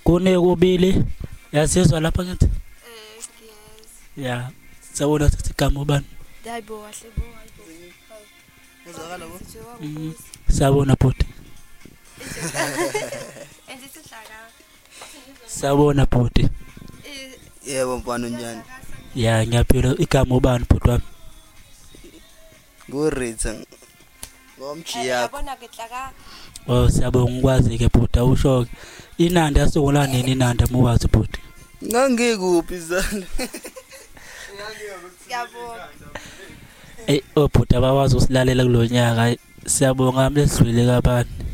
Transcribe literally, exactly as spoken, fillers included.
kune kubili yasizwa lapha ngithi Eh yes. ya sawona sithi igama ubani Dayibo kahle bo hayibo. Uzakala bo? Mhm. Sawona bhuti Enze sihlaka. sawona bhuti Eh Yebo mfana njani? ya ngiyaphila igama ubani bhuti wami Nguritha. Ngomjiya. yabona ke hlaka. oh siyabonga ukwazi ke bhuti awusho inanda yasungula nini inanda muwazi bhuti Ngangikuphi zana? Siyabonga. eh oh bhuti abawazi usilalela kulonyaka siyabonga mlesidlule kabani